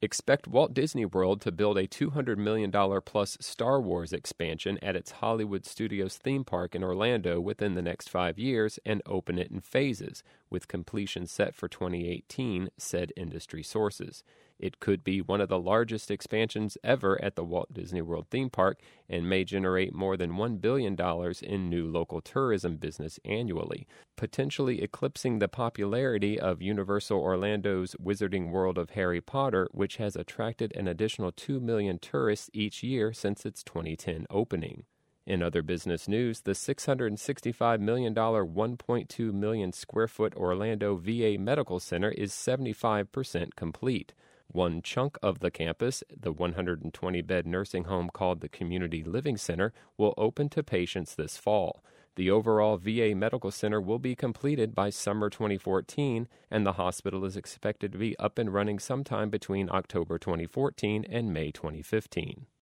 Expect Walt Disney World to build a $200 million plus Star Wars expansion at its Hollywood Studios theme park in Orlando within the next 5 years and open it in phases, with completion set for 2018, said industry sources. It could be one of the largest expansions ever at the Walt Disney World theme park and may generate more than $1 billion in new local tourism business annually, potentially eclipsing the popularity of Universal Orlando's Wizarding World of Harry Potter, which has attracted an additional 2 million tourists each year since its 2010 opening. In other business news, the $665 million, 1.2 million square foot Orlando VA Medical Center is 75% complete. One chunk of the campus, the 120-bed nursing home called the Community Living Center, will open to patients this fall. The overall VA Medical Center will be completed by summer 2014, and the hospital is expected to be up and running sometime between October 2014 and May 2015.